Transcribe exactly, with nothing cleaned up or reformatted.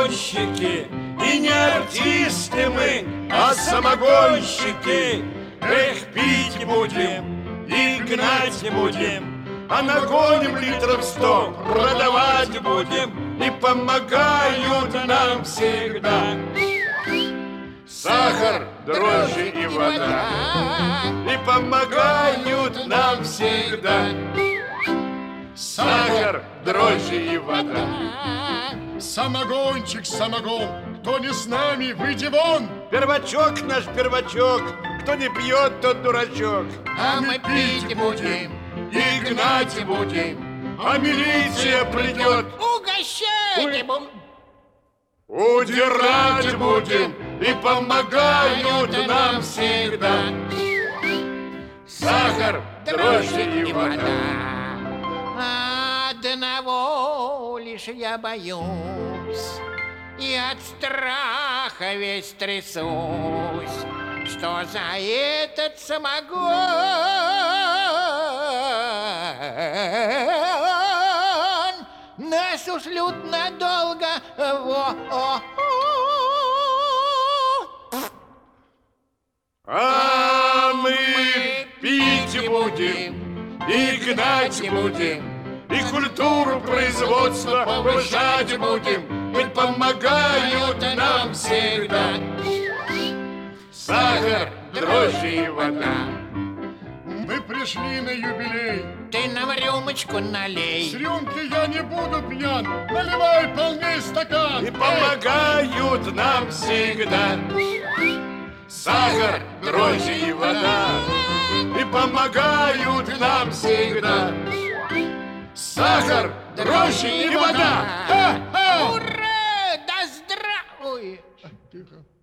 извозчики, и не артисты мы, а самогонщики. Эх, пить будем и гнать будем, а нагоним литров сто, продавать будем, и помогают нам всегда сахар, дрожжи и вода, и помогают нам всегда сахар, дрожжи и вода. Самогончик, самогон, кто не с нами, выйди вон. Первачок наш первачок, кто не пьет, тот дурачок. А мы пить будем и гнать будем, а милиция придет, угощать будем, удирать будем, и помогают нам всегда сахар, дрожжи и вода. Одного лишь я боюсь, и от страха весь трясусь, что за этот самогон нас ушлют надолго. Во -о А мы пить будем и гнать будем, и культуру производства повышать будем, ведь помогают нам всегда сахар, дрожжи и вода. Мы пришли на юбилей. Ты нам рюмочку налей. С рюмки я не буду пьян. Наливай полней стакан. И помогают нам всегда сахар, дрожжи и вода. И помогают нам всегда сахар, дрожжи и вода. Ура! Да здравствуй! Тихо.